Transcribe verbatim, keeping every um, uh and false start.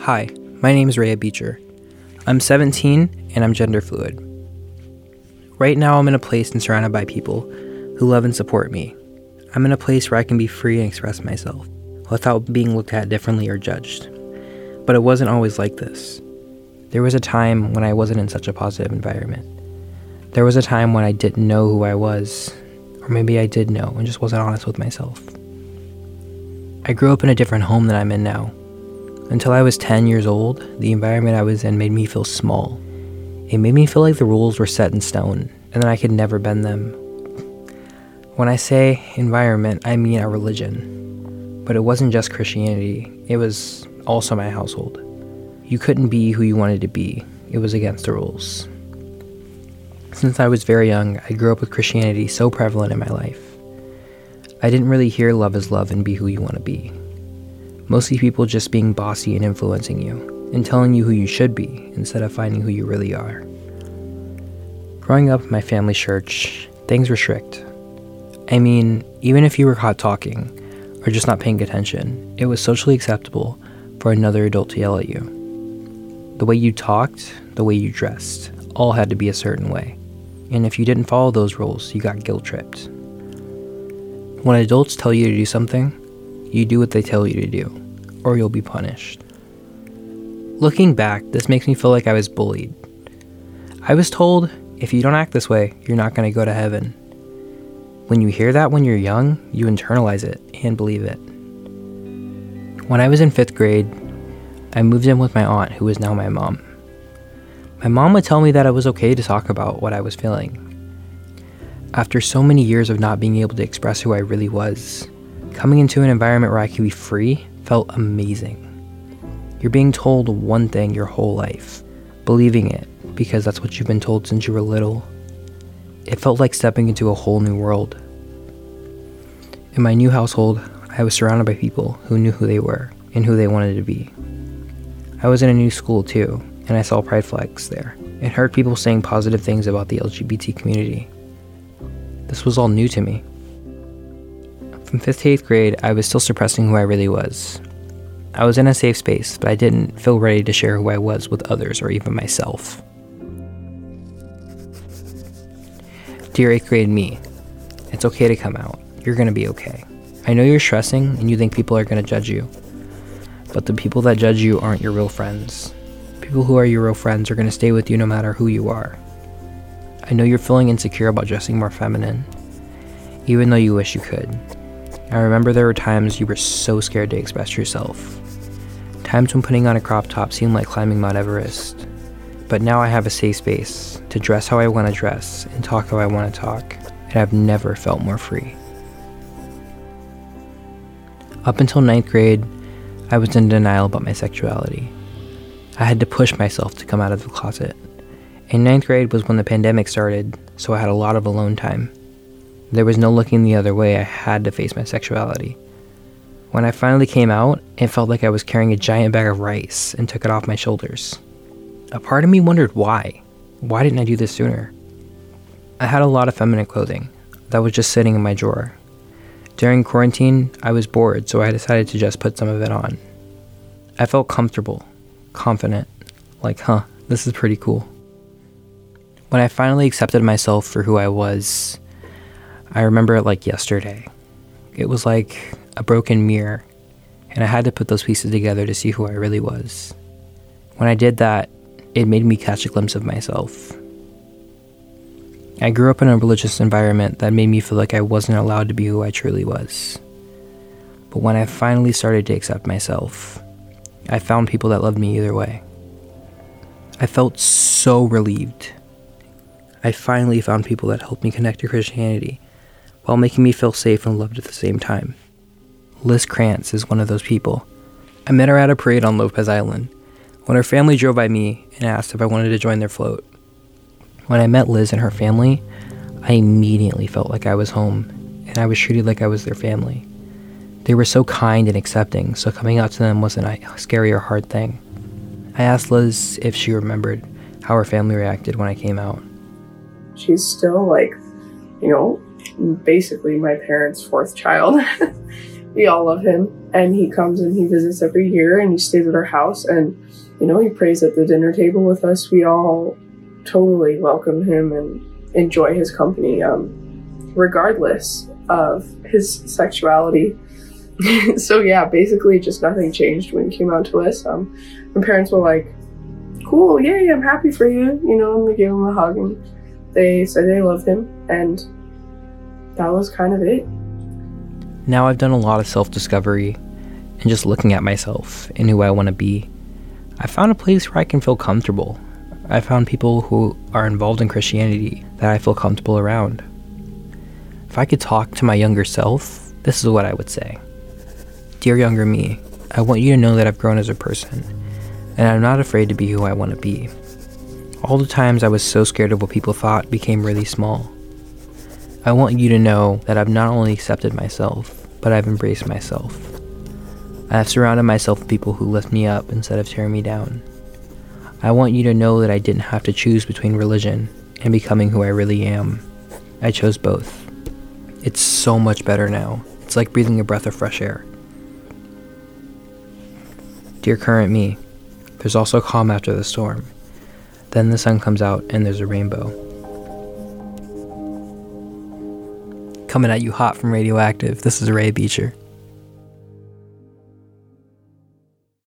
Hi, my name is Rhea Beecher. I'm seventeen and I'm gender fluid. Right now I'm in a place and surrounded by people who love and support me. I'm in a place where I can be free and express myself without being looked at differently or judged. But it wasn't always like this. There was a time when I wasn't in such a positive environment. There was a time when I didn't know who I was, or maybe I did know and just wasn't honest with myself. I grew up in a different home than I'm in now. Until I was ten years old, the environment I was in made me feel small. It made me feel like the rules were set in stone, and that I could never bend them. When I say environment, I mean our religion. But it wasn't just Christianity, it was also my household. You couldn't be who you wanted to be. It was against the rules. Since I was very young, I grew up with Christianity so prevalent in my life. I didn't really hear love is love and be who you want to be. Mostly people just being bossy and influencing you, and telling you who you should be, instead of finding who you really are. Growing up in my family's church, things were strict. I mean, even if you were caught talking, or just not paying attention, it was socially acceptable for another adult to yell at you. The way you talked, the way you dressed, all had to be a certain way. And if you didn't follow those rules, you got guilt-tripped. When adults tell you to do something, you do what they tell you to do, or you'll be punished. Looking back, this makes me feel like I was bullied. I was told, if you don't act this way, you're not going to go to heaven. When you hear that when you're young, you internalize it and believe it. When I was in fifth grade, I moved in with my aunt, who is now my mom. My mom would tell me that it was okay to talk about what I was feeling. After so many years of not being able to express who I really was, coming into an environment where I could be free felt amazing. You're being told one thing your whole life, believing it because that's what you've been told since you were little. It felt like stepping into a whole new world. In my new household, I was surrounded by people who knew who they were and who they wanted to be. I was in a new school too, and I saw pride flags there and heard people saying positive things about the L G B T community. This was all new to me. From fifth to eighth grade, I was still suppressing who I really was. I was in a safe space, but I didn't feel ready to share who I was with others or even myself. Dear eighth grade me, it's okay to come out. You're gonna be okay. I know you're stressing and you think people are gonna judge you, but the people that judge you aren't your real friends. People who are your real friends are gonna stay with you no matter who you are. I know you're feeling insecure about dressing more feminine, even though you wish you could. I remember there were times you were so scared to express yourself. Times when putting on a crop top seemed like climbing Mount Everest. But now I have a safe space to dress how I want to dress and talk how I want to talk, and I've never felt more free. Up until ninth grade, I was in denial about my sexuality. I had to push myself to come out of the closet. And ninth grade was when the pandemic started, so I had a lot of alone time. There was no looking the other way. I had to face my sexuality. When I finally came out, it felt like I was carrying a giant bag of rice and took it off my shoulders. A part of me wondered why. Why didn't I do this sooner? I had a lot of feminine clothing that was just sitting in my drawer. During quarantine, I was bored, so I decided to just put some of it on. I felt comfortable, confident, like, huh, this is pretty cool. When I finally accepted myself for who I was, I remember it like yesterday. It was like a broken mirror, and I had to put those pieces together to see who I really was. When I did that, it made me catch a glimpse of myself. I grew up in a religious environment that made me feel like I wasn't allowed to be who I truly was. But when I finally started to accept myself, I found people that loved me either way. I felt so relieved. I finally found people that helped me connect to Christianity, while making me feel safe and loved at the same time. Liz Krantz is one of those people. I met her at a parade on Lopez Island, when her family drove by me and asked if I wanted to join their float. When I met Liz and her family, I immediately felt like I was home, and I was treated like I was their family. They were so kind and accepting, so coming out to them wasn't a scary or hard thing. I asked Liz if she remembered how her family reacted when I came out. She's still like, you know, basically my parents' fourth child. we all love him, and he comes and he visits every year, and he stays at our house, and, you know, he prays at the dinner table with us. We all totally welcome him and enjoy his company, um, regardless of his sexuality. So yeah, basically just nothing changed when he came out to us. Um, my parents were like, cool, yay, I'm happy for you, you know, and they gave him a hug, and they said they loved him, and that was kind of it. Now I've done a lot of self-discovery and just looking at myself and who I want to be. I found a place where I can feel comfortable. I found people who are involved in Christianity that I feel comfortable around. If I could talk to my younger self, this is what I would say. Dear younger me, I want you to know that I've grown as a person, and I'm not afraid to be who I want to be. All the times I was so scared of what people thought became really small. I want you to know that I've not only accepted myself, but I've embraced myself. I have surrounded myself with people who lift me up instead of tearing me down. I want you to know that I didn't have to choose between religion and becoming who I really am. I chose both. It's so much better now. It's like breathing a breath of fresh air. Dear current me, there's also calm after the storm. Then the sun comes out and there's a rainbow. Coming at you hot from Radioactive, this is Ray Beecher.